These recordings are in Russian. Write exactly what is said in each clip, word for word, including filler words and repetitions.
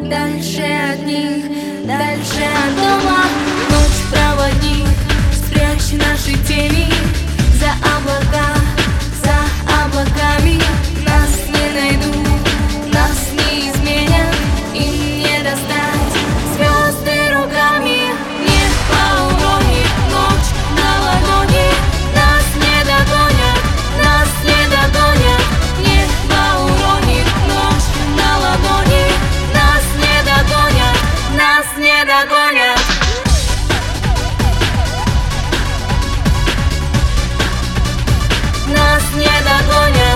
дальше от них, дальше от дома. Ночь проводник, спрячь наши тени за облака, за облаками. Нас не найдут, нас не изменят, им не достать звезды руками. Небо уронит, ночь на ладони, нас не догонят, нас не догонят. Небо уронит, ночь на ладони, нас не догонят, нас не догонят. Нас не догонят,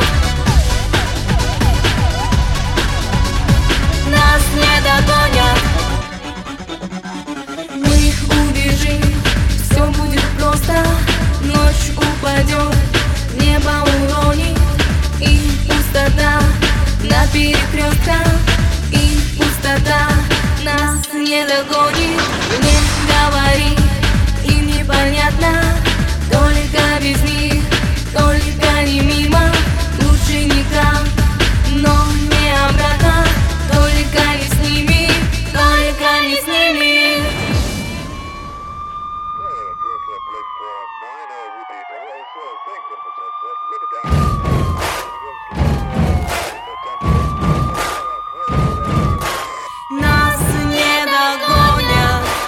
нас не догонят. Мы убежим, все будет просто. Ночь упадет, небо уронит, и пустота на перекрестках, и пустота нас не догонит. Не говори, им непонятно, только без них, только не мимо.